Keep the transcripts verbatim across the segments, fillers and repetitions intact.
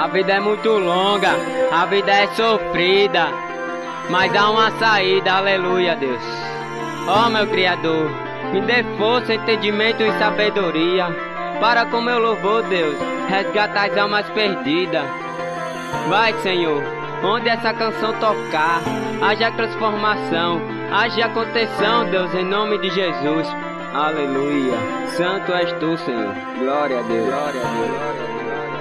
A vida é muito longa, a vida é sofrida, mas há uma saída, aleluia, Deus. Ó meu Criador, me dê força, entendimento e sabedoria, para com meu louvor, Deus, resgatar as almas perdidas. Vai, Senhor, onde essa canção tocar, haja transformação, haja contenção, Deus, em nome de Jesus. Aleluia. Santo és tu, Senhor. Glória a Deus. Glória a Deus. Glória a Deus.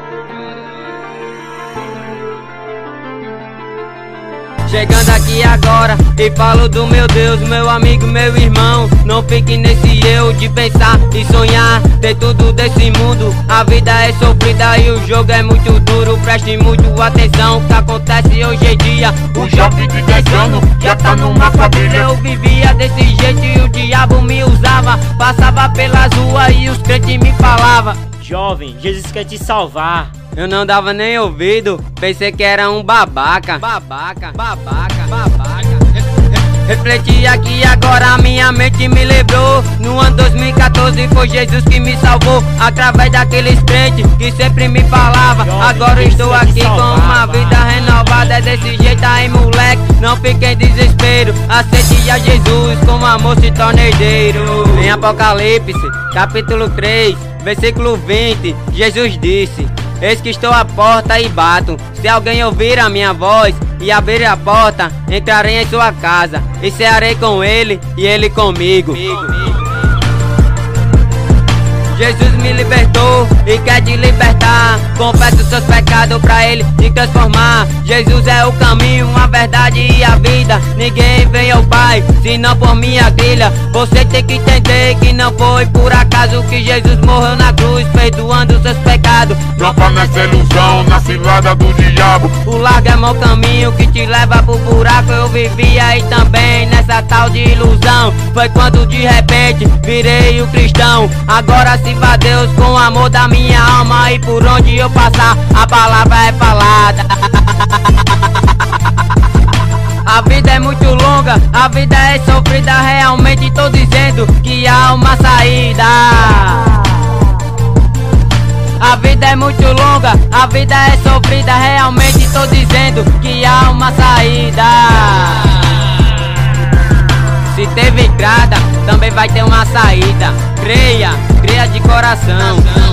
Chegando aqui agora e falo do meu Deus, meu amigo, meu irmão. Não fique nesse eu de pensar e sonhar, ter tudo desse mundo. A vida é sofrida e o jogo é muito duro. Preste muito atenção, o que acontece hoje em dia. O jovem de dez anos já tá numa família. Eu vivia desse jeito e o diabo me usava. Passava pelas ruas e os crentes me falavam: jovem, Jesus quer te salvar. Eu não dava nem ouvido, pensei que era um babaca. Babaca, babaca, babaca. Refleti aqui agora, minha mente me lembrou. No ano dois mil e quatorze foi Jesus que me salvou, através daqueles crentes que sempre me falava. Agora estou aqui com uma vida renovada. É desse jeito aí, moleque, não fique em desespero. Aceite a Jesus, com amor se torna herdeiro. Em Apocalipse, capítulo três, versículo vinte, Jesus disse: eis que estou à porta e bato. Se alguém ouvir a minha voz e abrir a porta, entrarei em sua casa e cearei com ele e ele comigo. Jesus me libertou e quer te libertar. Confessa os seus pecados pra ele te transformar. Jesus é o caminho, a verdade e a vida. Ninguém vem ao Pai senão por minha trilha. Você tem que entender que não foi por acaso que Jesus morreu na cruz, perdoando os seus pecados. Não tá nessa ilusão, na cilada do diabo. O largo é mau caminho que te leva pro buraco. Eu vivia aí também nessa tal de ilusão. Foi quando de repente virei o cristão. Agora sirva a Deus com o amor da minha alma, e por onde eu passar a palavra é falada. A vida é muito longa, a vida é sofrida. Realmente tô dizendo que há uma saída. A vida é muito longa, a vida é sofrida. Realmente tô dizendo que há uma saída. Se teve entrada, também vai ter uma saída. Creia, creia de coração.